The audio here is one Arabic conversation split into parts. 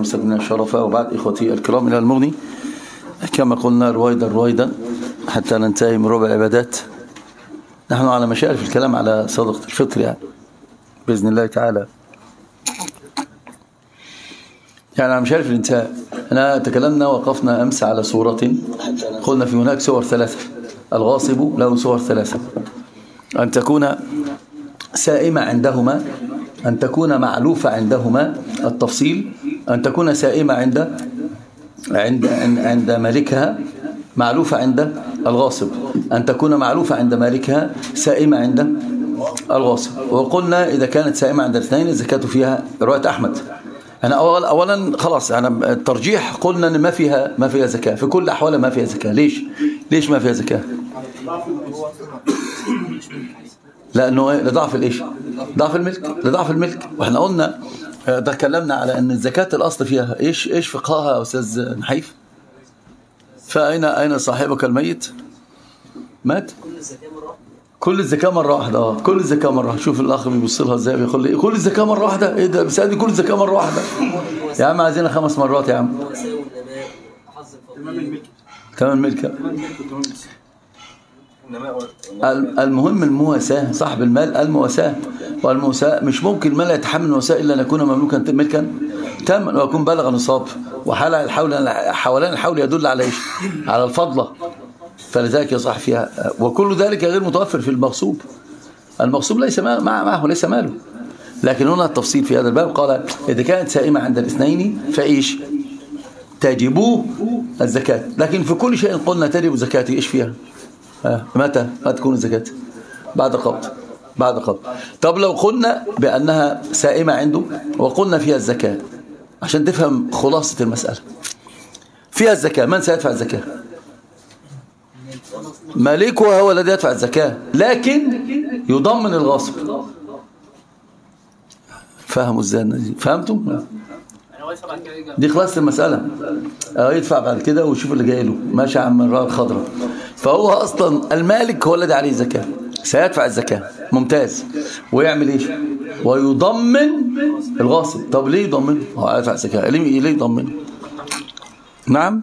المستثمرين الشرفاء، وبعد إخوتي الكرام إلى المغني كما قلنا رويدا حتى ننتهي من ربع العبادات. نحن على مشارف في الكلام على صدقة الفطر يعني بإذن الله تعالى، يعني على مشارف الانتهاء. أنا تكلمنا وقفنا أمس على صورة، قلنا في هناك صور ثلاثة. الغاصب له صور ثلاثة: أن تكون سائمة عندهما، أن تكون معلوفة عندهما التفصيل، أن تكون سائمة عند مالكها، معلوفة عند الغاصب، أن تكون معلوفة عند مالكها، سائمة عند الغاصب. وقلنا إذا كانت سائمة عند الاثنين الزكاة فيها رواية أحمد. أنا أولا خلاص، أنا الترجيح قلنا أن ما فيها زكاة في كل أحوالها، ما فيها زكاة. ليش ما فيها زكاة؟ لأنه لضعف الإيش؟ لضعف الملك. وإحنا قلنا تكلمنا على أن الزكاة الأصل فيها إيش فقهها يا أستاذ نحيف؟ فأين صاحبك الميت؟ مات؟ كل الزكاة مرة واحدة. كل الزكاة مرة واحدة. شوف الأخ بيبص لها إزاي، بيقول لي كل الزكاة مرة واحدة. إيه ده بيسألني كل الزكاة مرة واحدة؟ يا عم عايزينها 5 مرات يا عم. تمام ملك. المهم المواساة، صاحب المال المواساة. والمواساة مش ممكن المال يتحمل المواساة إلا أن يكون مملوكا ملكا تاما ويكون بلغ نصاب، حولان الحول يدل على إيش؟ على الفضلة. فلذلك يصح فيها، وكل ذلك غير متوفر في المغصوب. المغصوب ليس معه ليس ماله. لكن هنا التفصيل في هذا الباب قال إذا كانت سائمة عند الاثنين فإيش؟ تجب الزكاة. لكن في كل شيء قلنا تجب الزكاة إيش فيها؟ متى تكون الزكاة؟ بعد قبض. طب لو قلنا بأنها سائمة عنده وقلنا فيها الزكاة، عشان تفهم خلاصة المسألة، فيها الزكاة، من سيدفع الزكاة؟ مالكها هو الذي يدفع الزكاة، لكن يضمن الغاصب. فهموا ازاي؟ فهمتم؟ دي خلاصة المسألة. يدفع بعد كده ويشوف اللي جاي له ماشي عم الراء الخضراء. فهو أصلا المالك هو الذي عليه الزكاة، سيدفع الزكاة. ممتاز. ويعمل ايش؟ ويضمن الغاصب. طب ليه يضمن؟ هو يدفع الزكاة، ليه يضمن؟ نعم،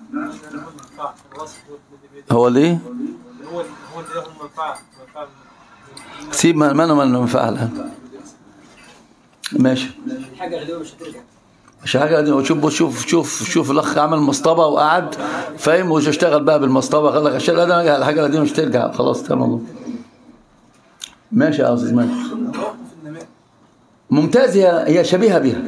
هو ليه؟ هو اللي له منفعة. سيب ما منفعة الآن. ماشي. حاجة غريبة مش هترجع. مش حاجة غريبة. شوف الأخ عمل مصطبة وقعد فاهم وش اشتغل بقى بالمصطبة. قال لك الحاجة القديمة مش ترجع. خلاص تمام. ماشي يا أستاذ ماشي. ممتاز. هي شبيهة بها.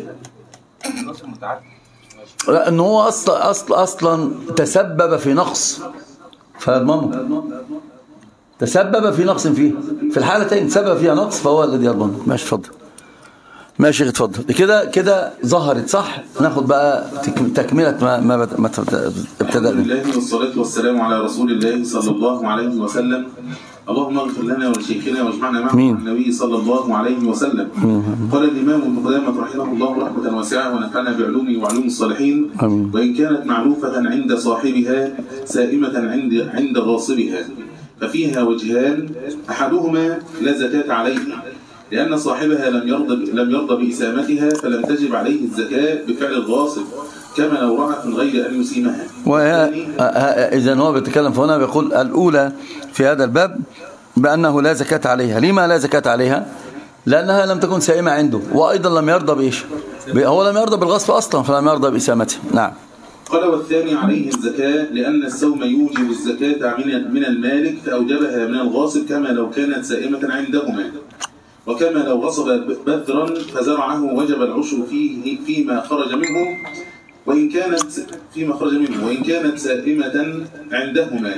لأنه هو أصلا تسبب في نقص فيضمنه. تسبب في نقص فيه، في الحالتين تسبب فيها نقص فهو الذي يضمنه. ماشي اتفضل. ماشي اتفضل. كده ظهرت صح. ناخد بقى تكملة ما ابتدأنا. الله والصلاة والسلام على رسول الله صلى الله عليه وسلم. اللهم اغفر لنا ولشيخنا واجمعنا معه النبي صلى الله عليه وسلم. قال الإمام ابن قدامة رحمه الله رحمة واسعة ونفعنا بعلومه وعلوم الصالحين. وإن كانت معلوفة عند صاحبها سائمة عند غاصبها ففيها وجهان: أحدهما لا زكاة عليه لأن صاحبها لم يرضى بإسامتها فلم تجب عليه الزكاة بفعل الغاصب كما لو رعت من غير أن يسيمها. إذن هو بيتكلم هنا بيقول الأولى في هذا الباب بأنه لا زكاة عليها. لما لا زكاة عليها؟ لأنها لم تكن سائمة عنده، وأيضا لم يرضى بإيش؟ هو لم يرضى بالغصب أصلا فلم يرضى بإسامته. نعم. قال والثاني عليه الزكاة لأن السوم يوجب الزكاة من المالك فأوجبها من الغاصب كما لو كانت سائمة عندهما، وكما لو غصب بذرا فزرعه وجب العشر فيه فيما خرج منه وإن كانت سائمة عندهما،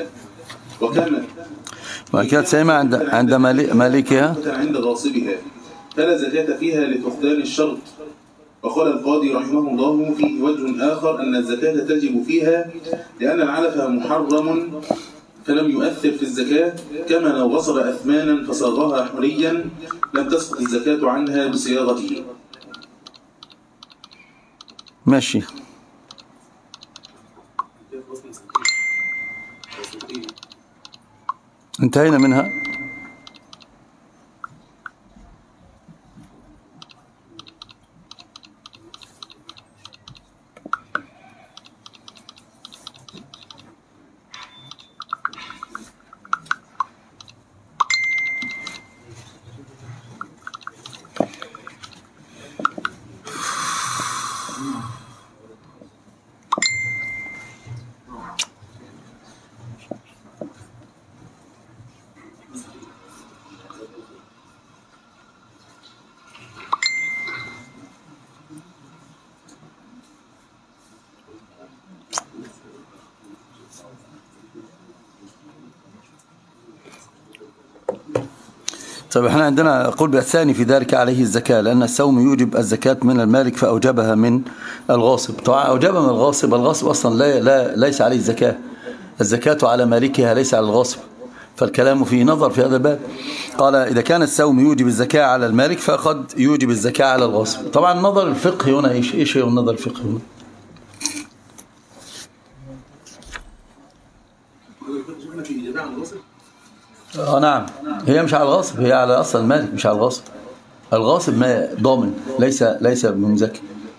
وإن كانت سائمة عند مالكها عند غاصبها فلا زكاة فيها لفقدان الشرط. وقال القاضي رحمه الله فيه وجه آخر أن الزكاة تجب فيها لأن العلف محرم فلم يؤثر في الزكاة كما لو غصب أثمانا فصاغها حليا لم تسقط الزكاة عنها بصياغته. ماشي. انتهينا منها. طيب احنا عندنا قول بالثاني في ذلك عليه الزكاة، لأن السوم يوجب الزكاة من المالك فأوجبها من الغاصب. طبعا أوجبها من الغاصب أصلا ليس عليه الزكاة، الزكاة على مالكها ليس على الغاصب، فالكلام فيه نظر في هذا الباب. قال إذا كان السوم يوجب الزكاة على المالك فقد يوجب الزكاة على الغاصب. طبعا النظر الفقهي هنا إيش هو النظر الفقهي هنا؟ نعم، هي مش على الغاصب، هي على أصل المالك مش على الغاصب. الغاصب ما ضامن، ليس منزكي.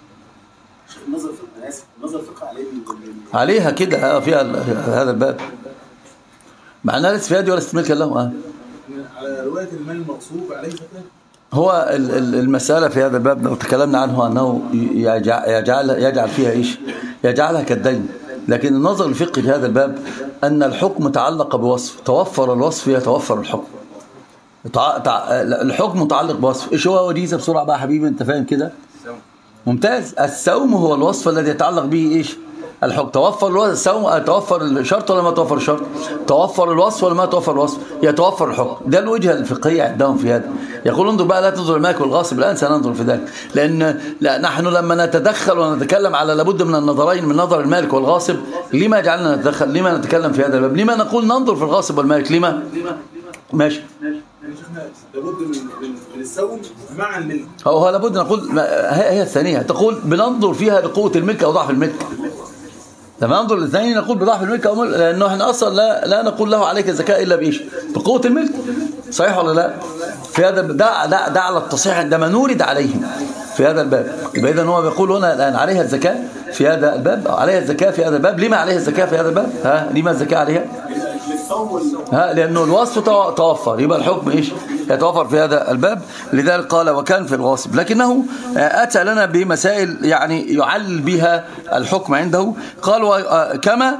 النظر فقه عليها كده فيها هذا الباب، معناها ليس في يدي ولا ملكا له. على رواية المال المغصوب عليه زكاة. هو المسألة في هذا الباب لو تكلمنا عنه أنه يجعل فيها إيش؟ يجعلها كالدين. لكن النظر الفقهي في هذا الباب أن الحكم تعلق بوصف، توفر الوصف يتوفر الحكم. الحكم متعلق بوصف. إيش هو وجيزة بسرعة بقى حبيبي، أنت فاهم كده؟ ممتاز. السوم هو الوصف الذي يتعلق به إيش؟ الحكم. توفر السوم، توفر الشرط ولا ما توفر الشرط؟ توفر الوصف ولا ما توفر الوصف؟ يتوفر الحكم. ده الوجهة الفقهية عندهم في هذا. يقول انظر بقى، لا تنظر المالك والغاصب، الآن سننظر في ذلك، لأن نحن لما نتدخل ونتكلم على لابد من النظرين، من نظر المالك والغاصب. لما جعلنا نتدخل؟ لما نتكلم في هذا الباب؟ لما نقول ننظر في الغاصب والمالك؟ لما؟ ماشي. لابد من السوم مع الملك. هو لابد نقول هي الثانية، تقول بننظر فيها بقوة الملك أو ضعف الملك. لما ننظر الاثنين نقول بضعف الملك أو ملك، لأنه احنا أصلا لا نقول له عليك الزكاة إلا بإيش؟ بقوة الملك. صحيح ولا لا؟ في هذا ده على التصحيح عندما نورد عليهم في هذا الباب. يبقى إذن هو بيقول هنا الآن عليها الزكاة في هذا الباب، عليها الزكاة في هذا الباب. لما عليها الزكاة في هذا الباب؟ لما الزكاة عليها؟ لأنه الوصف توفر، يبقى الحكم إيش؟ يتوفر في هذا الباب. لذلك قال وكان في الغاصب، لكنه أتى لنا بمسائل يعني يعلل بها الحكم عنده. قال كما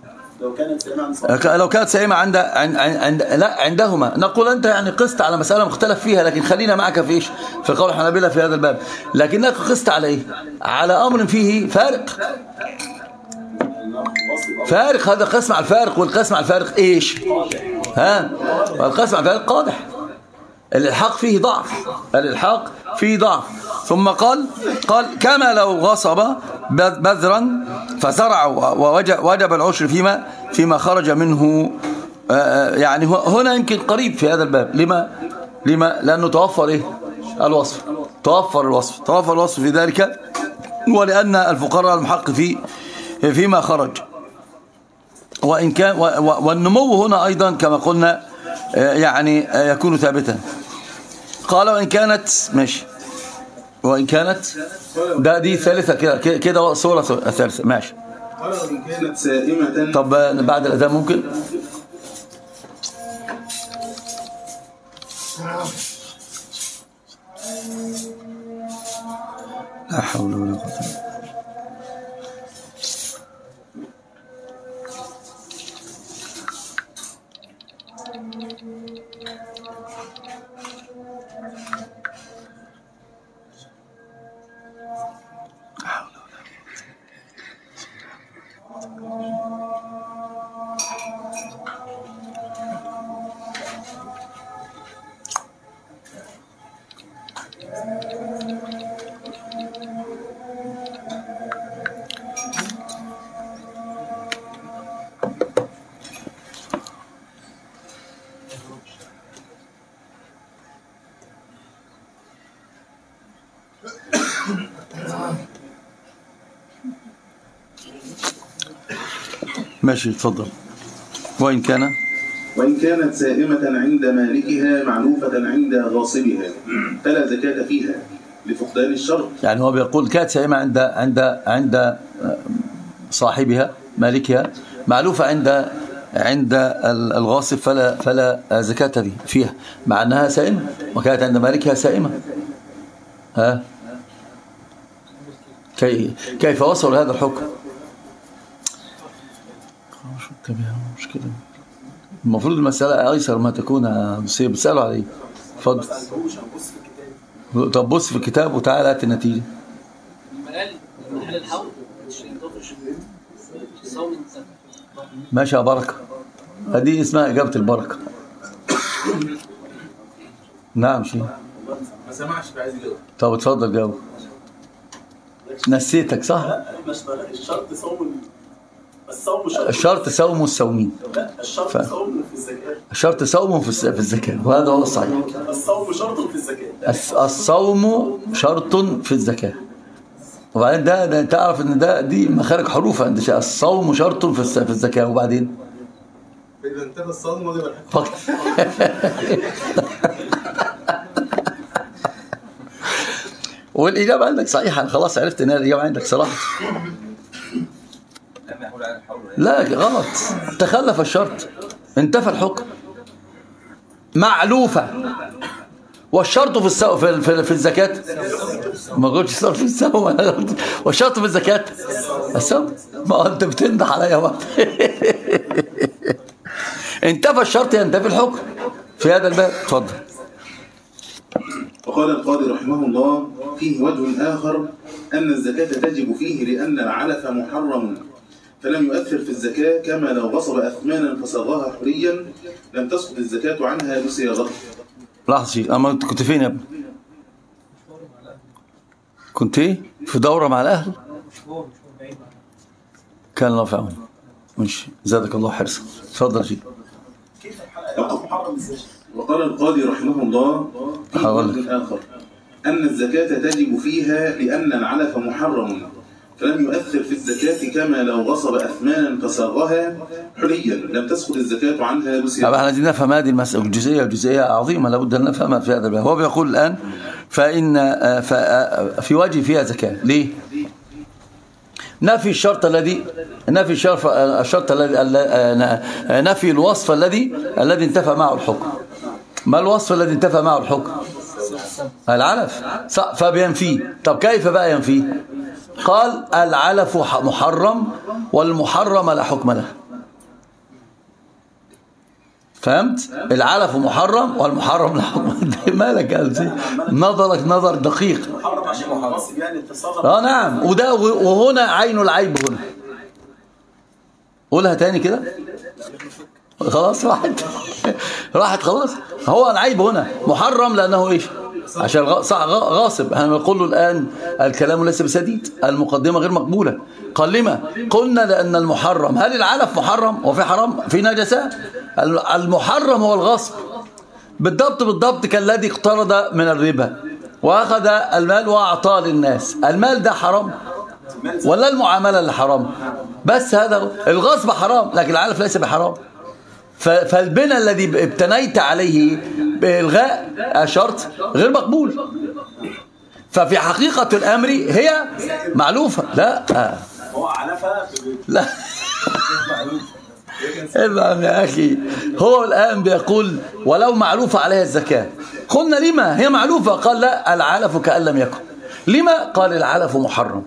لو كانت سائمة عندهما. نقول أنت يعني قست على مسألة مختلف فيها، لكن خلينا معك في إيش؟ في قول الحنابلة في هذا الباب. لكنك قست على إيه؟ على أمر فيه فارق. هذا قسم على الفارق، والقسم على الفارق إيش؟ والقسم على الفارق قادح. الإلحاق فيه ضعف. ثم قال كما لو غصب بذرا فزرع ووجب العشر فيما خرج منه. يعني هنا يمكن قريب في هذا الباب. لما؟ لأنه توفر إيه؟ الوصف. توفر الوصف في ذلك، ولأن الفقراء المحق فيما خرج. وإن كان والنمو هنا أيضا كما قلنا يعني يكون ثابتا. قال وإن كانت ماشي، وإن كانت دي ثالثة كده صورة ثالثة ماشي. قال وإن كانت سائمة. طب بعد الأذان ممكن؟ لا حول ولا قوة إلا بالله. ماشي اتفضل. وإن كانت سائمة عند مالكها معلوفة عند غاصبها فلا زكاة فيها لفقدان الشرط. يعني هو بيقول كانت سائمة عند صاحبها مالكها معلوفة عند الغاصب فلا زكاة فيها، مع أنها سائمة وكانت عند مالكها سائمة. كيف وصل هذا الحكم؟ مشكلة. المفروض المسألة أيسر ما تكون. بتسألوا عليه. اتفضل. طب بص في الكتاب وتعالى هات النتيجة. ماشي يا بركة، هذه اسمها إجابة البركة. نعم شيء ما سمعش فعايز يجاوب. طب اتفضل جاوب. نسيتك صح؟ لا الشرط صوم الصوم شرط. الشرط صوم الصومين. لا الشرط صوم في الزكاة. الشرط صوم في الزكاة، وهذا هو الصحيح. الصوم شرط في الزكاة. الصوم شرط في الزكاة. وبعدين ده تعرف ان دي مخارج حروف عند شيء. الصوم شرط في الزكاة. وبعدين إذا انتهى الصوم وجب الحج. فقط. والإجابة عندك صحيحة. خلاص عرفت ان الإجابة عندك صراحة. لا غلط، تخلف الشرط، انتفى الحكم. معلوفة. والشرط في الزكاة ما قلتش الشرط في السوم. والشرط في الزكاة السوم. ما انت بتنضح عليا بقى. انتفى الشرط ينتفي الحكم في هذا الباب. اتفضل. وقال القاضي رحمه الله: فيه وجه آخر أن الزكاة تجب فيه لأن العلف محرم فلم يؤثر في الزكاة، كما لو غصب أثمانا فصاغها حريا لم تسقط الزكاة عنها بصياغته. لحظة شيء، أما أنت كنت فين يا ابني؟ كنت إيه؟ في دورة مع الأهل؟ كان الله في عون. ماشي، زادك الله حرصا. اتفضل شيء. كيف العلف محرم ازاي؟ وقال القاضي رحمه الله: فيه وجه آخر أن الزكاة تجب فيها لأن العلف محرم فلم يؤثر في الزكاة، كما لو غصب أثمانا فصاغها حليا لم تسقط الزكاة عنها بصيغة. احنا عايزين نفهم هذه المسألة جزئية عظيمة لابد أن نفهمها في هذا الباب. هو بيقول الآن في وجه فيها زكاة. ليه؟ نفي الشرط الذي نفي الوصف الذي انتفى معه الحكم. ما الوصف الذي انتفى معه الحكم؟ العلف. فبينفيه. طب كيف بقى ينفيه؟ قال العلف محرم والمحرم لا حكم له. فهمت؟ العلف محرم والمحرم لا حكم له. مالك يا نظرك نظر دقيق. محرم عشان منصب يعني التصرف. نعم. وهنا عين العيب. هنا قولها تاني كده. خلاص راحت خلاص. هو العيب هنا محرم لأنه إيش؟ عشان غاصب. احنا نقول له الآن الكلام ليس بسديد، المقدمة غير مقبولة. قال لما؟ قلنا لأن المحرم، هل العلف محرم وفي حرام في نجسة؟ المحرم هو الغصب. بالضبط كالذي اقترض من الربا وأخذ المال وأعطاه للناس. المال ده حرام ولا المعاملة اللي حرام؟ بس هذا الغصب حرام، لكن العلف ليس بحرام. فالبناء الذي ابتنيت عليه بإلغاء شرط غير مقبول. ففي حقيقة الأمر هي معلوفة. لا هو علفها لا افهم يا أخي. هو الآن بيقول ولو معلوفة عليها الزكاة. قلنا لما هي معلوفة؟ قال لا، العلف كأن لم يكن. لما؟ قال العلف محرم.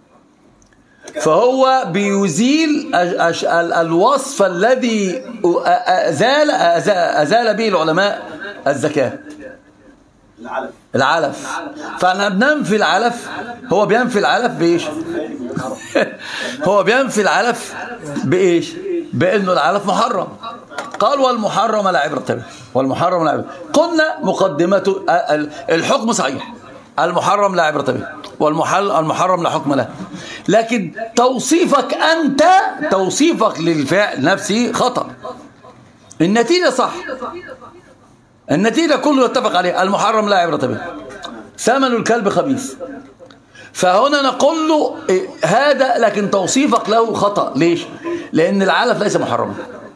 فهو بيزيل الوصف الذي أزال به العلماء الزكاة. العلف. فأنا بننفي العلف. هو بينفي العلف بإيش؟ هو بينفي العلف بإيش؟ بأنه العلف محرم. قال والمحرم لا عبرة به. والمحرم لا عبرة. قلنا مقدمة الحكم صحيح، المحرم لا عبرة به والمحرم لا حكم له. لكن توصيفك أنت، توصيفك للفعل نفسه خطأ. النتيجة صح، النتيجة كله يتفق عليه. المحرم لا عبرة به، ثمن الكلب خبيث. فهنا نقول له هذا، لكن توصيفك له خطأ. ليش؟ لأن العلف ليس محرما.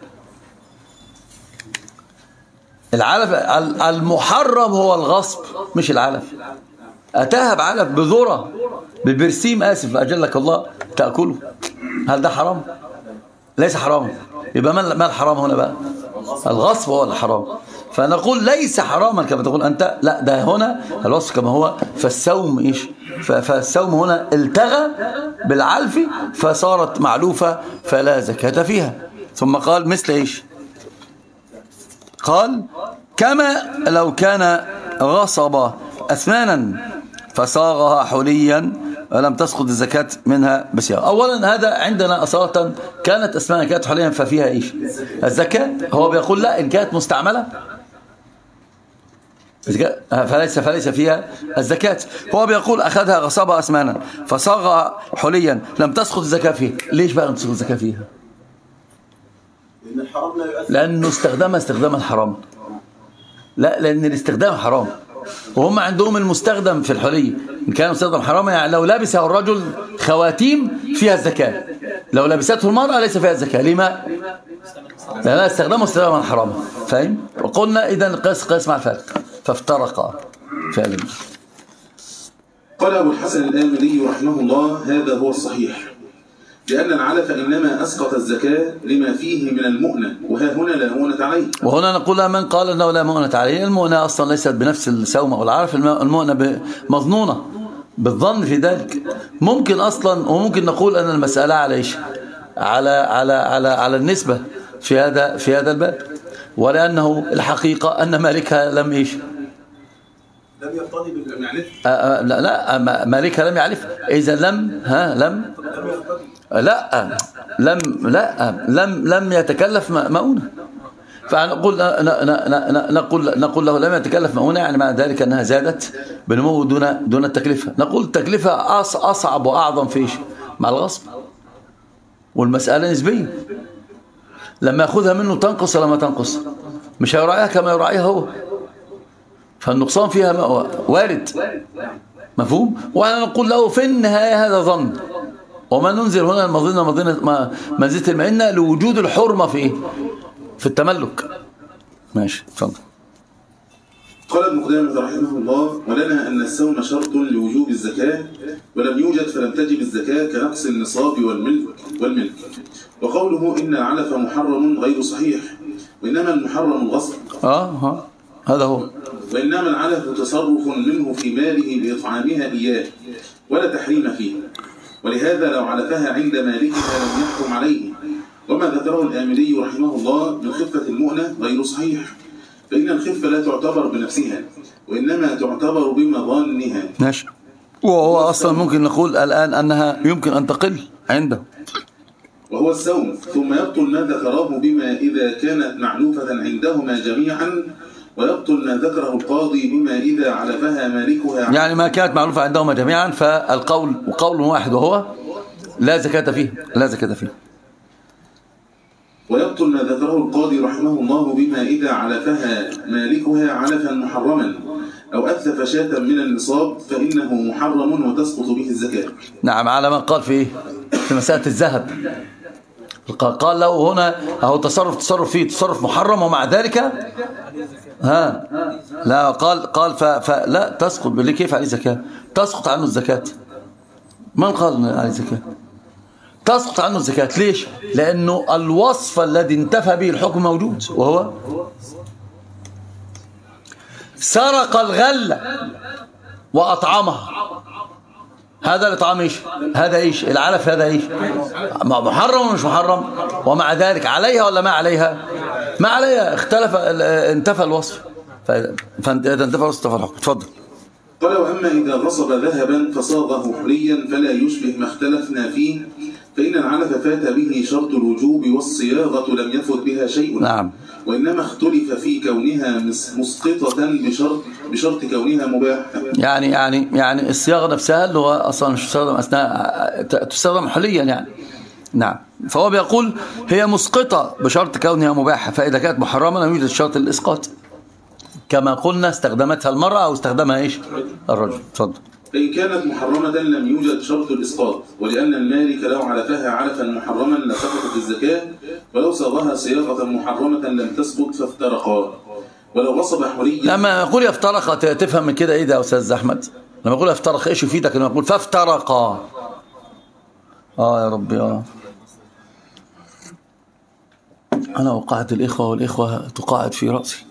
العلف المحرم هو الغصب مش العلف. أتاها بعلف بذرة ببرسيم، آسف أجلك الله، تأكله. هل ده حرام؟ ليس حرام. يبقى ما الحرام هنا بقى؟ الغصب هو الحرام. فنقول ليس حراما كما تقول أنت، لا ده هنا الوصف كما هو. فالسوم إيش؟ فالسوم هنا التغى بالعلف فصارت معلوفة فلا زكاة فيها. ثم قال مثل إيش؟ قال كما لو كان غصب أثمانا فصاغها حليا ولم تسقط الزكاة منها بصياغة. أولا هذا عندنا أصالة كانت أثمانا كانت حليا ففيها إيش؟ الزكاة. هو بيقول لا، إن كانت مستعملة فليس فيها الزكاة. هو بيقول أخذها غصبها أثمانا فصاغ حليا لم تسقط الزكاة فيه. ليش بقى لم تسقط الزكاة فيها؟ لأن الحرام لا يؤثر، لأنه استخدمها استخداما حرام. لا، لأن الاستخدام حرام، وهم عندهم المستخدم في الحلي إن كان مستخدم حراما، يعني لو لبسه الرجل خواتيم فيها الزكاة، لو لبسته المرأة ليس فيها الزكاة. لما؟ لأنها استخدمه استخداما حراما. فاهم؟ وقلنا إذن قيس مع الفارق فافترقا فعلا. قال أبو الحسن الآمري رحمه الله: هذا هو الصحيح، لأن العلف إنما أسقط الزكاة لما فيه من المؤنة، وها هنا لا مؤنة عليه. وهنا نقول من قال أنه لا مؤنة عليه، المؤنة أصلا ليست بنفس السومة والعرف، المؤنة مظنونة بالظن في ذلك. ممكن أصلا، وممكن نقول أن المسألة على إيش؟ على النسبة في هذا الباب، ولأنه الحقيقة أن مالكها لم إيش؟ لم يرتضي بالمعرفة. لا مالكها لم يعرف. إذا لم يتكلف مؤونة. فنقول نقول له لم يتكلف مؤونة، يعني معنى ذلك أنها زادت بنمو دون التكلفة. نقول التكلفة أصعب وأعظم في إيش؟ مع الغصب، والمسألة نسبية. لما يأخذها منه تنقص ولا ما تنقص؟ مش هيراعيها كما يراعيها هو، فالنقصان فيها وارد. مفهوم؟ وأنا نقول له في النهاية هذا ظن، وما ننزل هنا منزلة المئنة لوجود الحرمة في إيه؟ في التملك. ماشي، اتفضل. قال ابن قدامة رحمه الله: ولنا أن السوم شرط لوجوب الزكاة، ولم يوجد فلم تجب الزكاة كنقص النصاب والملك. وقوله إن العلف محرم غير صحيح، وإنما المحرم الغصب. هذا هو. وإنما العلف تصرف منه في ماله لإطعامها إياه، ولا تحريم فيه، ولهذا لو علفها عند مالكها لم يحكم عليه. وما ذكره الآمري رحمه الله من خفة المؤنة غير صحيح، فإن الخفة لا تعتبر بنفسها، وإنما تعتبر بمظانها. ماشي. وهو أصلا ممكن نقول الآن أنها يمكن أن تقل عنده، وهو السوم. ثم يبطل ما ذكره بما إذا كانت معلوفة عندهما جميعا، ويبطل ما ذكره القاضي بما إذا علفها مالكها، يعني ما كانت معلوفة عندهما جميعا، فالقول وقول واحد وهو لا زكاة فيه. ويبطل ما ذكره القاضي رحمه الله بما إذا علفها مالكها علفا محرما أو أتلف شاة من النصاب فإنه محرم وتسقط به الزكاة. نعم، على ما قال في مسألة الذهب. قال له هنا أهو تصرف فيه تصرف محرم، ومع ذلك لا قال فلا تسقط. كيف عليه زكاة؟ تسقط عنه الزكاة. من قال عليه زكاة؟ تسقط عنه الزكاة. ليش؟ لأنه الوصف الذي انتفى به الحكم موجود، وهو سرق الغلة وأطعمها. هذا الإطعام إيش؟ هذا إيش؟ العلف هذا إيش؟ محرم ومش محرم؟ ومع ذلك عليها ولا ما عليها؟ ما عليها. انتفى الوصف. فإذا انتفى الوصف انتفى الحكم. اتفضل. قال: وأما إذا غصب ذهبا فصاغه حليا فلا يشبه ما اختلفنا فيه، فإن العلف فات به شرط الوجوب والصياغة لم يفت بها شيء. نعم. وإنما اختلف في كونها مسقطة بشرط كونها مباحة. يعني الصياغة نفسها اللي هو أصلا مش تستخدم تستخدم حليا يعني. نعم. فهو بيقول هي مسقطة بشرط كونها مباحة، فإذا كانت محرمة لم يوجد شرط الإسقاط، كما قلنا استخدمتها المرأة أو استخدمها إيش؟ الرجل. اتفضل. فإن كانت محرمة لم يوجد شرط الإسقاط، ولأن المالك لو علفها علفا محرما لسقطت الزكاة، ولو صاغها صياغة محرمة لم تسقط، فافترقا. ولو غصب حريا. لما يقول يفترق تفهم من كده إيه ده يا أستاذ أحمد؟ لما يقول يفترق إيش يفيدك؟ لما يقول فافترقا. يا ربي أنا وقعت الإخوة والإخوة تقاعد في رأسي.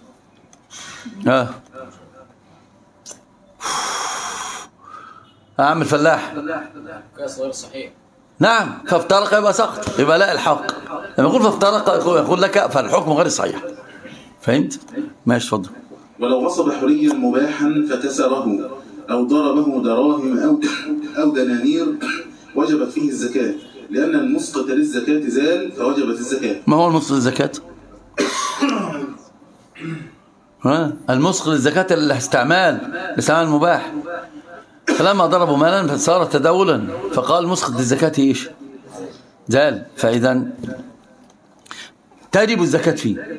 أعمل فلاح. قياس غير صحيح. نعم، فافترق يبقى سقط، يبقى لا الحق. لما يقول فافترق يقول لك فالحكم غير صحيح. فهمت؟ ماشي، اتفضل. ولو غصب حريا مباحا فكسره أو ضربه دراهم أو دنانير وجبت فيه الزكاة، لأن المسقط للزكاة زال فوجبت الزكاة. ما هو المسقط للزكاة؟ المسخ للزكاة الاستعمال المباح، فلما ضربوا مالا فصار تداولا، فقال مسخ للزكاة ايش؟ زال. فإذا تجب الزكاة فيه.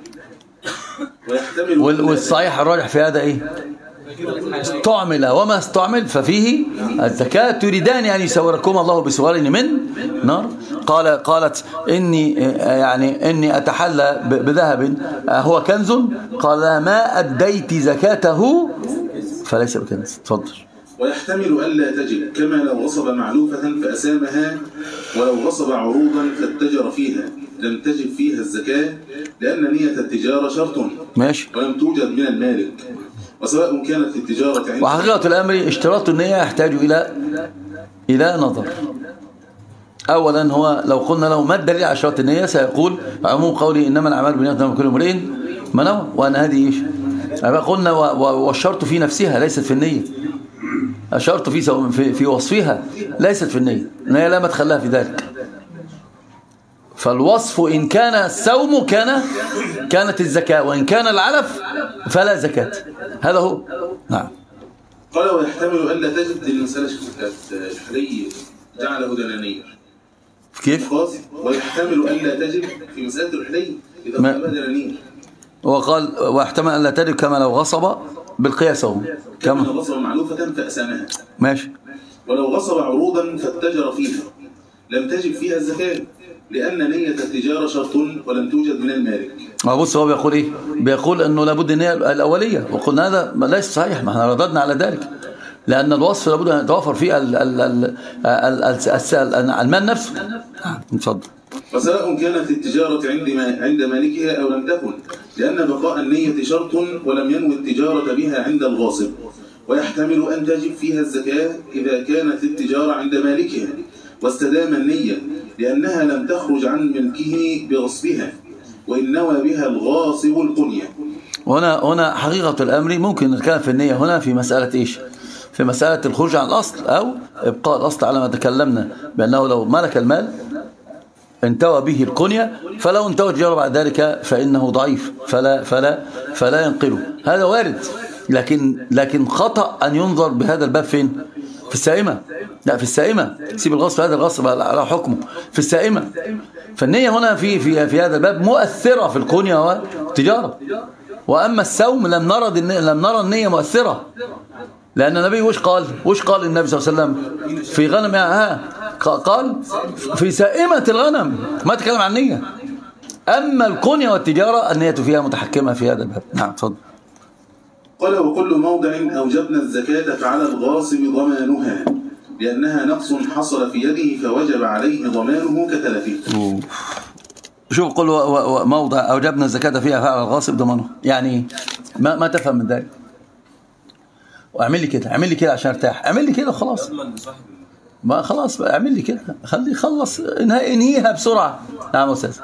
والصحيح الراجح في هذا ايه؟ استعمل وما استعمل ففيه الزكاة. تريدان أن يسوركم الله بسوار من نار. قالت إني أتحلى بذهب هو كنز، قال ما أديت زكاته فليس بكنز. تفضل. ويحتمل ألا تجب، كما لو غصب معلوفة فأسامها، ولو غصب عروضا فاتجر فيها لم تجب فيها الزكاة، لأن نية التجارة شرط ماشي ولم توجد من المالك، وسواء كانت التجارة عند. وحقيقة الأمر اشتراط النية يحتاج إلى نظر. أولا هو لو قلنا له ما الدليل على اشتراط النية سيقول عموم قولي إنما الأعمال بالنيات وإنما لكل امرئ ما نوى، وأن هذه إيش؟ قلنا والشرط في نفسها ليست في النية، الشرط في وصفها ليست في النية، النية لا مدخل لها في ذلك. فالوصف إن كان السوم كانت الزكاة، وإن كان العلف فلا زكاة. هذا هو. نعم. قال ويحتمل ألا تجد المسألة الحلي جعله دنانير. كيف؟ ويحتمل ألا تجد في مسألة الحلي إذا طلبها دنانير. وقال ويحتمل ألا تجد كما لو غصب بالقياس اهو. كما لو غصب معلوفة فأسامها. ماشي. ولو غصب عروضا فاتجر فيها لم تجب فيها الزكاة، لأن نية التجارة شرط ولم توجد من المالك. بص هو بيقول ايه؟ بيقول انه لابد النية الأولية، وقلنا هذا ليس صحيح، ما احنا رددنا على ذلك، لأن الوصف لابد أن يتوفر فيه المال نفسه. اتفضل. وسواء كانت التجارة عند مالكها أو لم تكن، لأن بقاء النية شرط ولم ينوي التجارة بها عند الغاصب. ويحتمل أن تجب فيها الزكاة إذا كانت التجارة عند مالكها واستدام النية، لأنها لم تخرج عن ملكه بغصبها، وإن نوى بها الغاصب القنية. هنا حقيقة الأمر ممكن نتكلم في النية هنا في مسألة إيش؟ في مسألة الخروج عن الأصل أو إبقاء الأصل على ما تكلمنا بأنه لو ملك المال انتوى به القنية، فلو انتوى التجارة بعد ذلك فإنه ضعيف فلا ينقله. هذا وارد، لكن خطأ أن ينظر بهذا الباب فين؟ في السائمة. لا، في السائمة. سيب الغصب، هذا الغصب على حكمه في السائمة. فالنية هنا في هذا الباب مؤثرة في القنية والتجارة. وأما السوم لم نرى النية مؤثرة، لأن النبي وش قال النبي صلى الله عليه وسلم في غنم قال في سائمة الغنم، ما تكلم عن النية. أما القنية والتجارة النية فيها متحكمة في هذا الباب. نعم تفضل. قال وكل موضع أوجبنا الزكاة فعلى الغاصب ضمانها، لأنها نقص حصل في يده فوجب عليه ضمانه كتلفه. شوف قل موضع أوجبنا الزكاة فيها فعلى الغاصب ضمانه، يعني ما تفهم من ذلك. واعمل لي كده عشان ارتاح، اعمل لي كده خلاص، ما خلاص اعمل لي كده، خليه يخلص، انهيها بسرعة. نعم أستاذ.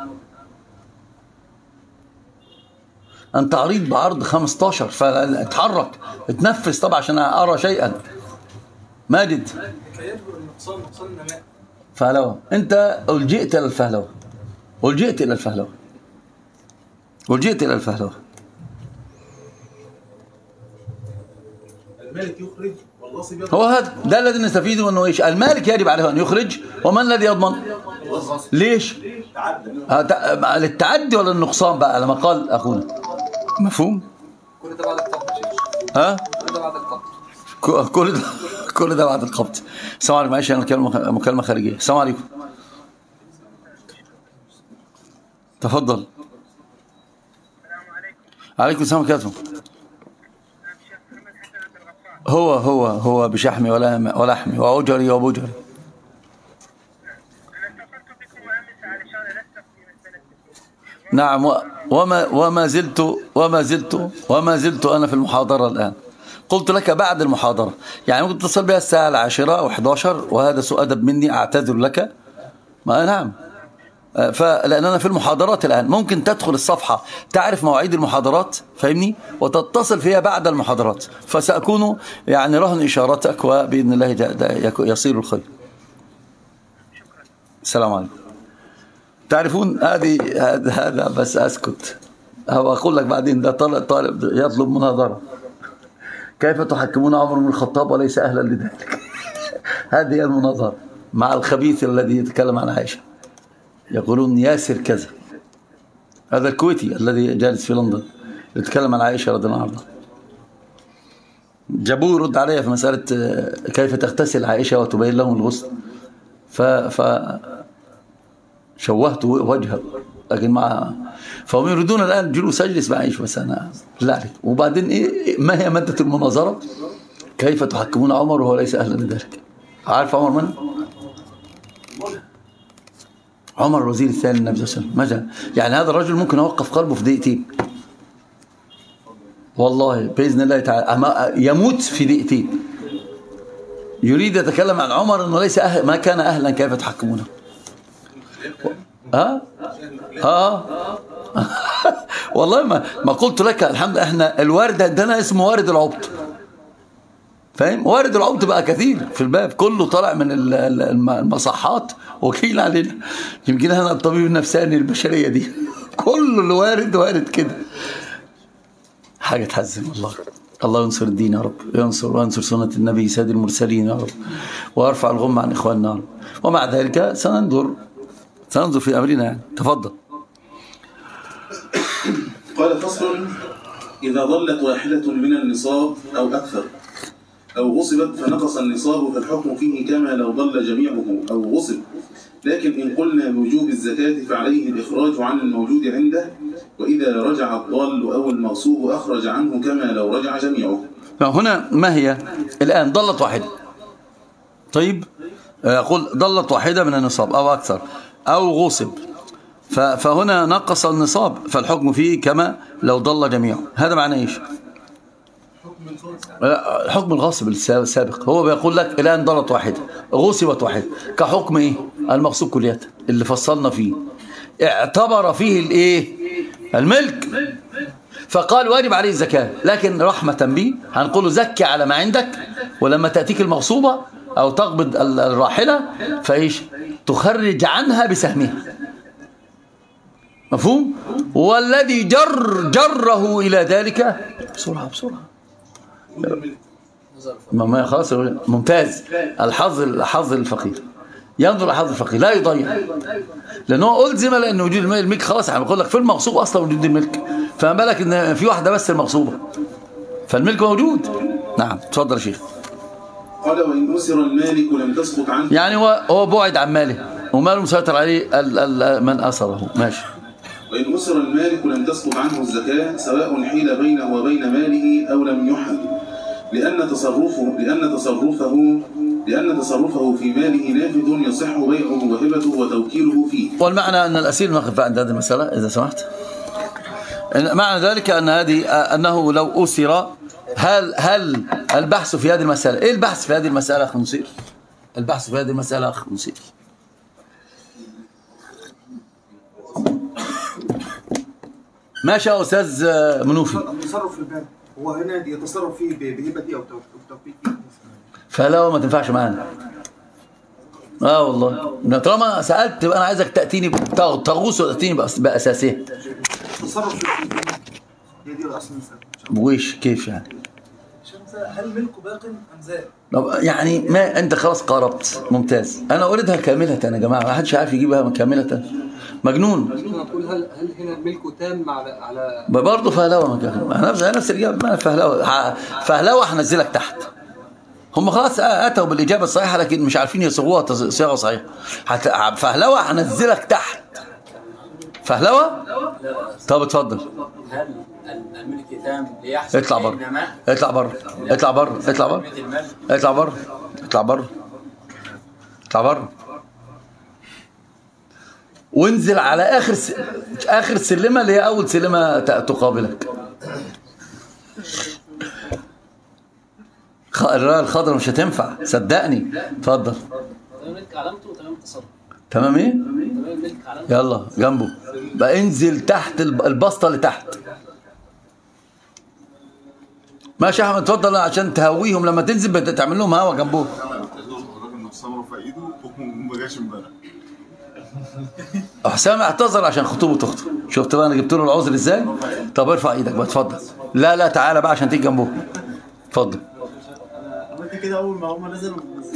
أنت عريض بعرض 15، فاتحرك اتنفس طبعا عشان أرى شيئا. ماجد فهلوة، أنت ألجئت إلى الفهلوة، ألجئت إلى الفهلوة. المالك يخرج والغاصب يضمن. هو هذا ده الذي نستفيده منه. ايش؟ المالك يجب عليه أن يخرج، ومن الذي يضمن؟ ليش؟ للتعدي ولا النقصان بقى لما قال أخونا؟ مفهوم؟ كل ده بعد القبض. ها؟ كل ده بعد القبض. كل ده بعد القبض. السلام عليكم. معلش أنا مكالمة خارجية. السلام عليكم. تفضل. عليكم السلام عليكم. هو بشحمي ولحمي وأجري وبجري. نعم. وما زلت أنا في المحاضرة الآن. قلت لك بعد المحاضرة، يعني ممكن تتصل بها الساعة 10 أو 11، وهذا سوء أدب مني، أعتذر لك. نعم. فلأننا في المحاضرات الآن، ممكن تدخل الصفحة تعرف مواعيد المحاضرات، فاهمني، وتتصل فيها بعد المحاضرات، فسأكون يعني رهن إشارتك، وبإذن الله يصير الخير. السلام عليكم. تعرفون هذا بس أسكت. أقول لك بعدين، ده طالب يطلب مناظرة. كيف تحكمون عمر بن الخطاب وليس أهلا لذلك؟ هذه هي المناظرة مع الخبيث الذي يتكلم عن عائشة. يقولون ياسر كذا، هذا الكويتي الذي جالس في لندن يتكلم عن عائشة رضي الله عنها. جابوه يرد عليها في مسألة كيف تغتسل عائشة وتبين لهم الغسل، شوهت وجهه، لكن فهم يريدون الآن جلوس أجلس مع عائشة، بس أنا لا أعرف. وبعدين إيه ما هي مادة المناظرة؟ كيف تحكمون عمر وهو ليس أهلا لذلك؟ عارف عمر من؟ عمر الوزير الثاني للنبي صلى الله عليه وسلم. يعني هذا الرجل ممكن أوقف قلبه في دقيقتين، والله بإذن الله تعالى يموت في دقيقتين. يريد يتكلم عن عمر أنه ليس ما كان أهلا كيف تحكمونه. والله ما قلت لك الحمد لله، احنا الوارد عندنا اسمه وارد العبط، فاهم؟ وارد العبط بقى كثير في الباب، كله طالع من المصحات وكيل علينا. يمكن انا الطبيب النفساني البشريه دي كله الوارد وارد كده، حاجه تحزن والله. الله ينصر الدين يا رب، وينصر سنه النبي سيد المرسلين يا رب، ويرفع الغم عن اخواننا يا رب. ومع ذلك سننظر في امرنا يعني. تفضل. قال فصل: إذا ضلت واحدة من النصاب أو أكثر أو غصبت فنقص النصاب، فالحكم فيه كما لو ضل جميعه أو غصب. لكن إن قلنا بوجوب الزكاة فعليه الإخراج عن الموجود عنده، وإذا رجع الضال أو المغصوب أخرج عنه كما لو رجع جميعه. هنا ما هي الآن؟ ضلت واحدة، طيب أقول ضلت واحدة من النصاب أو أكثر أو غصب، فهنا نقص النصاب، فالحكم فيه كما لو ضل جميعه. هذا معناه ايش؟ حكم الغاصب السابق. هو بيقول لك الآن ضلت واحدة غصبت واحدة، كحكم ايه؟ المغصوب كليات اللي فصلنا فيه، اعتبر فيه الايه؟ الملك، فقال واجب عليه الزكاة. لكن رحمة به هنقول له زكي على ما عندك، ولما تأتيك المغصوبة أو تقبض الراحلة فايش؟ تخرج عنها بسهمها. مفهوم؟ والذي جره إلى ذلك بسرعة ما خلاص. ممتاز. الحظ الفقير، ينظر حظ الفقير لا يضيع، لأنه ألزم لأن وجود الملك خلاص. احنا بنقول لك في المغصوب أصلا وجود الملك، فما بالك إن في واحدة بس المغصوبة، فالملك موجود. نعم تفضل يا شيخ. قال: وإن أسر المالك لم تسقط عنه، يعني هو بعد عن ماله وماله مسيطر عليه من أسره. ماشي. وإن أسر المالك لم تسقط عنه الزكاة، سواء حيل بينه وبين ماله أو لم يحل، لأن تصرفه في ماله نافذ يصح بيعه وهبته وتوكيله فيه. والمعنى أن الأسير نقف عند هذه المسألة إذا سمحت. معنى ذلك أنه لو أسر، هل البحث في هذه المسألة، إيه البحث في هذه المسألة أخ نصير؟ البحث في هذه المسألة أخ نصير ما شاء أستاذ منوفي. التصرف في الباب هو هنا يتصرف فيه بهبتي أو توفيقي، فلا ما تنفعش معانا. والله طالما سألت أنا عايزك تأتيني تغوص وتأتيني بأساسيه. التصرف في هي دي الأصل. بويش كيف يعني؟ هل ملكه باق أم زائد؟ يعني ما أنت خلاص قاربت. ممتاز. أنا أريدها كاملة يا جماعة، ما حدش عارف يجيبها كاملة. مجنون. نقول هل هنا ملكه تام على برضه فهلوه نفس الإجابة. فهلوه هنزلك تحت. هم خلاص أتوا بالإجابة الصحيحة لكن مش عارفين يصيغوها صياغة صحيحة. فهلوه هنزلك تحت. فهلوه. طب اتفضل. هل الملك تام ليحصل اطلع بره وانزل على آخر سلمة اللي هي أول سلمة تقابلك. الراية الخضراء مش هتنفع صدقني. اتفضل. الملك علامته وتمام التصرف. تمام ايه؟ تمام الملك علامته. يلا جنبه بقى، انزل تحت البسطة اللي تحت. ماشي يا احمد اتفضل عشان تهويهم لما تنزل تعمل لهم هوا جنبه. الراجل نفسه في ايده وما جاش امبارح. حسام اعتذر عشان خطوبة اخته. شفت بقى انا جبت له العذر ازاي؟ طب ارفع ايدك بقى اتفضل. لا تعالى بقى عشان تيجي جنبه. اتفضل. عملت كده اول ما هم نزلوا.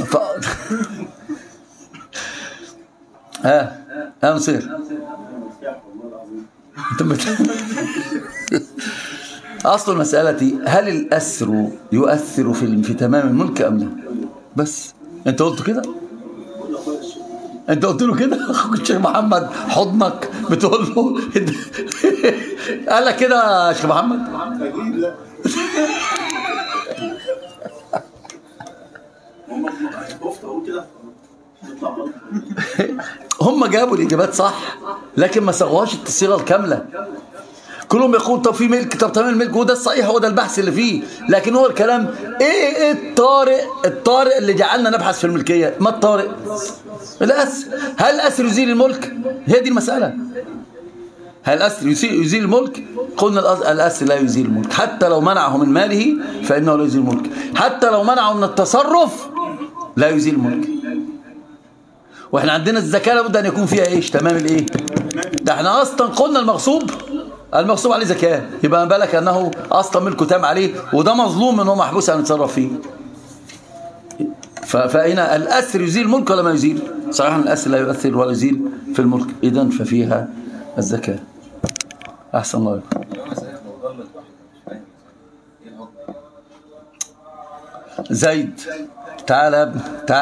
ها مصير. اصل المسألة هل الأسر يؤثر في تمام الملك ام لا؟ بس انت قلت كده؟ انت قلت له كده؟ اخوك الشيخ محمد حضنك بتقول له قال لك كده يا شيخ محمد؟ اكيد لا. هم جابوا الإجابات صح لكن ما صاغوهاش الصيغة الكاملة. كلهم يقول طب في ملك، طب تمام الملك، وده الصحيح، هو ده البحث اللي فيه. لكن هو الكلام ايه الطارئ اللي جعلنا نبحث في الملكية؟ ما الطارئ؟ الأسر. هل الأسر يزيل الملك؟ هي دي المسألة. هل الأسر يزيل الملك؟ قلنا الأسر لا يزيل الملك، حتى لو منعه من ماله فإنه لا يزيل الملك، حتى لو منعه من التصرف لا يزيل الملك. واحنا عندنا الزكاة لابد أن يكون فيها ايش؟ تمام الايه؟ ده احنا أصلا قلنا المغصوب عليه زكاة، يبقى ما بالك أنه أصلا ملكه تام عليه وده مظلوم أنه محبوس أن يتصرف فيه. فهنا الأسر يزيل الملك ولا ما يزيل؟ صحيح الأسر لا يؤثر ولا يزيل في الملك، إذن ففيها الزكاة. أحسن الله يكون. زيد تعال يا ابني،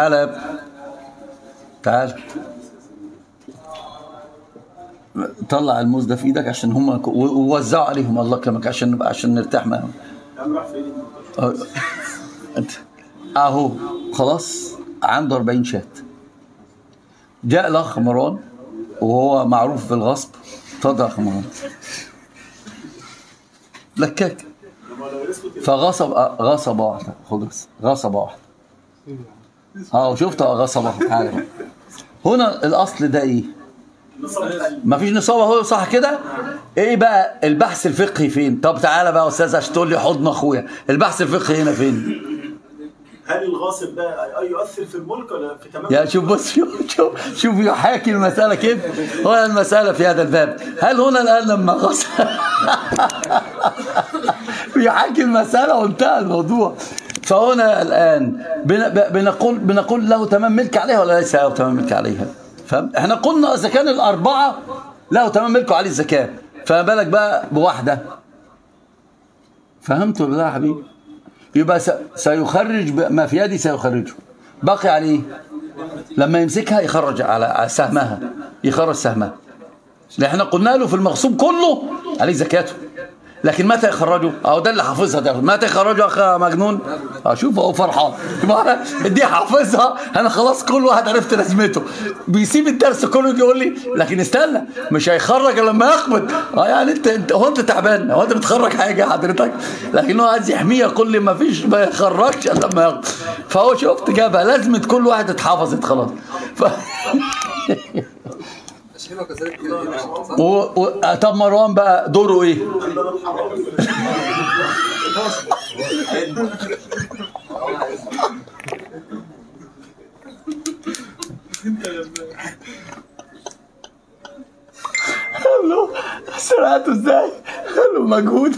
تعال طلع الموز ده في ايدك عشان هم ووزعوا عليهم الله يكرمك عشان نرتاح معاهم. اهو خلاص عنده 40 شات. جاء الاخ مروان وهو معروف بالغصب. اتفضل يا اخ مروان. لكاك فغصب واحده. خد بس غصب واحده. شفت غصب واحده. هنا الاصل ده ايه؟ ما فيش نصاب اهو صح كده. ايه بقى البحث الفقهي فين؟ طب تعالى بقى يا استاذ عشان تقول لي حضن اخويا. البحث الفقهي هنا فين؟ هل الغاصب ده يؤثر في الملك ولا في تمام؟ يا شوف بص شوف يحاكي المسألة كيف. هنا المسألة في هذا الباب. هل هنا الآن لما غصب يحاكي المسألة وانتهى الموضوع. فهنا الآن بنقول له تمام ملك عليها ولا ليس له تمام ملك عليها؟ فهم؟ احنا قلنا إذا كان الأربعة له تمام ملكه عليه الزكاة، فما بالك بقى بواحدة. فهمت ولا لا يا حبيبي؟ يبقى سيخرج ما في يدي، سيخرجه. باقي عليه لما يمسكها يخرج على سهمها، يخرج سهمها. لأن احنا قلنا له في المغصوب كله عليه زكاته، لكن متى يخرجه؟ ده اللي حافظها ده. متى يخرجه اخ مجنون؟ شوف اهو فرحان. دي حافظها انا خلاص. كل واحد عرفت لازمته. بيسيب الدرس كله يقول لي لكن استنى مش هيخرج لما يقبض. يعني انت هو انت تعبان؟ هو انت بتخرج حاجه حضرتك؟ لكن هو عايز يحميها كل ما فيش ما يخرجش الا لما يقبض. فهو شفت جابها لازمه كل واحد اتحفظت خلاص. طب مروان بقى دوره ايه؟ قال سرعته ازاي؟ قال له مجهود.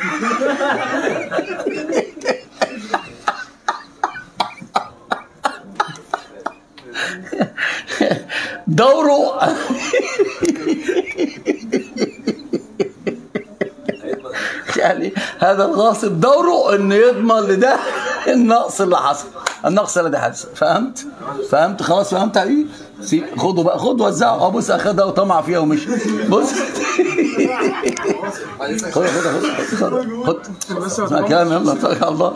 دوره يعني هذا الغاصب دوره انه يضمن لده النقص اللي حصل، النقص اللي حصل. فهمت خلاص؟ فهمت حبيبي؟ خده بقى، خد وزعه. بص اخدها وطمع فيها ومشي. بص خد اسمع كلام. يلا توكل على الله.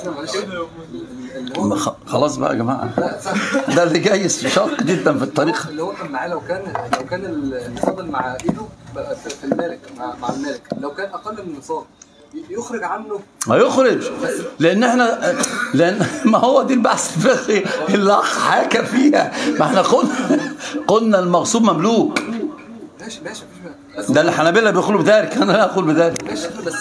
خلاص بقى يا جماعه، ده اللي جاي شاق جدا في الطريق. اللي هو كان معاه لو كان اللي فضل مع ايده في المالك مع المالك لو كان اقل من النصاب يخرج عنه. ما يخرج لان ما هو دي البحث الفقهي اللي اخ حكى فيها. ما احنا قلنا المغصوب مملوك. ماشي ده اللي الحنابلة بيقولوا بذلك، انا لا اقول بذلك. ماشي بس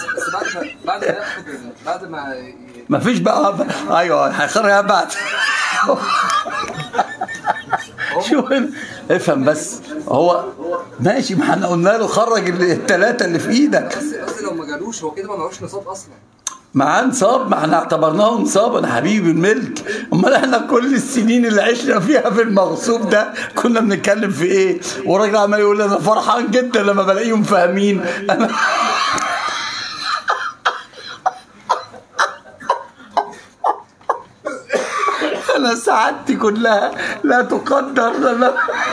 بعد ما فيش بقى. ايوه هيخرج بعد. افهم بس. هو ماشي، ما احنا قلنا له خرج الثلاثه اللي في ايدك. بس لو ما جالوش هو كده ما معهوش نصاب اصلا. معاه نصاب، ما احنا اعتبرناه نصابا يا حبيبي الملك. امال احنا كل السنين اللي عشنا فيها في المغصوب ده كنا بنتكلم في ايه؟ والراجل عمال يقول انا فرحان جدا لما بلاقيهم فاهمين. انا سعادتي كلها لا تقدر لما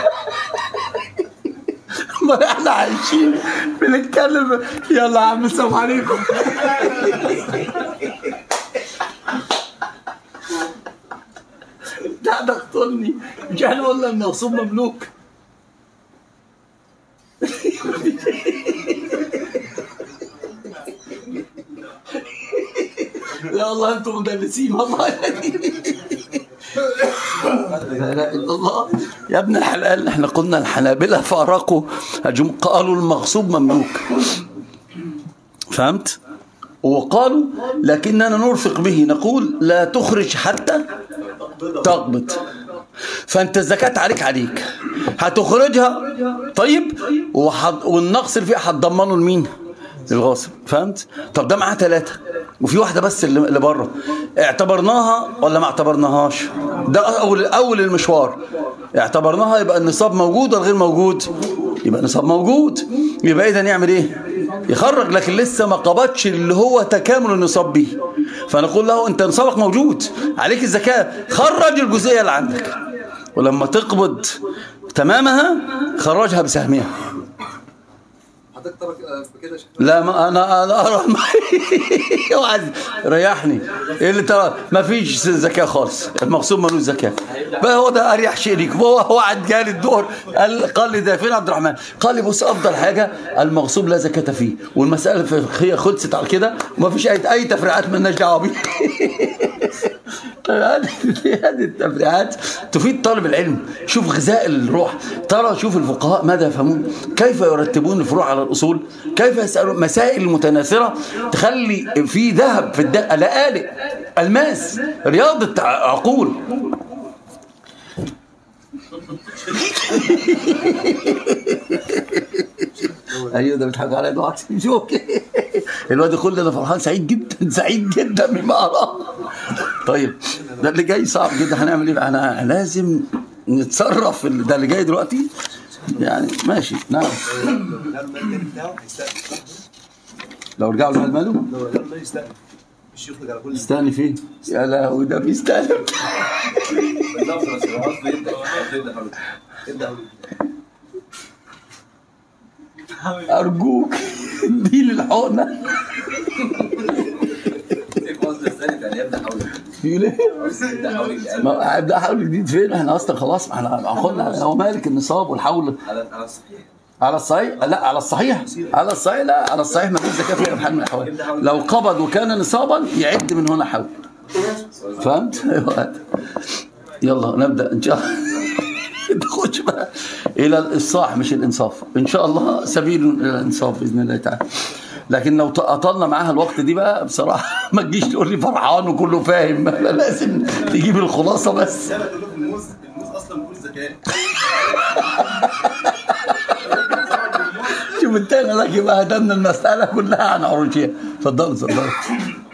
ما احنا عايشين بنتكلم. يلا يا عم السلام عليكم. ده اقتلني. مش احنا قلنا المغصوب مملوك؟ يا الله انتم مدلسين والله. لا اله الا الله يا ابن الحلال. احنا قلنا الحنابلة فارقوا قالوا المغصوب مملوك، فهمت؟ وقالوا لكننا نرفق به، نقول لا تخرج حتى تقبض. فانت الزكاة عليك هتخرجها طيب، والنقص اللي فيها هتضمنه لمين؟ للغاصب، فهمت؟ طب ده معاه 3 وفي واحدة بس اللي بره، اعتبرناها ولا ما اعتبرناهاش؟ ده اول المشوار. اعتبرناها يبقى النصاب موجود ولا غير موجود؟ يبقى النصاب موجود، يبقى اذا يعمل ايه؟ يخرج، لكن لسه ما قبضش اللي هو تكامل النصاب به. فنقول له انت نصابك موجود، عليك الزكاة، خرج الجزئية اللي عندك، ولما تقبض تمامها خرجها بسهمها. حضرتك طبعا بكده لا ما انا ارى ريحني. ايه اللي ترى؟ ما فيش زكاه خالص، المغصوب ملوش زكاه. هو ده اريح شيء ليك. هو قعد جالي الدور قال لي ده فين عبد الرحمن؟ قال لي بص افضل حاجه المغصوب لا زكاه فيه، والمساله الفقهيه خلصت على كده وما فيش اي تفريعات مالناش دعوه بيها. هذه التفريعات تفيد طالب العلم. شوف غذاء الروح، ترى شوف الفقهاء ماذا يفهمون، كيف يرتبون الفروع على الأصول، كيف يسألون مسائل متناثرة تخلي في ذهب في لآلئ الماس، رياضة عقول. ايوه ده بيضحك عليا دلوقتي. شوف الواد يقول لي انا فرحان سعيد جدا بما اراه. طيب ده اللي جاي صعب جدا، هنعمل ايه؟ انا لازم نتصرف. ده اللي جاي دلوقتي يعني ماشي. نعم لو رجعوا له ماله يستأنف فيه. يا لهوي ده بيستأنف. أرجوك دي للحقنة. ابدا حول جديد فين؟ احنا اصلا خلاص احنا قلنا هو مالك النصاب والحول على الصحيح. لا على الصحيح لا على الصحيح ما فيش زكاه في اي حال من الاحوال. لو قبض وكان نصابا يعد من هنا حول. فهمت؟ يلا نبدا ان شاء الله. نخش بقى الى الاصلاح مش الانصاف ان شاء الله، سبيل الى الانصاف باذن الله تعالى. لكن لو اطلنا معاها الوقت دي بقى بصراحه ما تجيش تقول لي فرحان وكله فاهم، لازم تجيب الخلاصه بس. الموز اصلا مفيهوش زكاه. شوف التاني لك يبقى هدمنا المساله كلها عن عروشها. اتفضلوا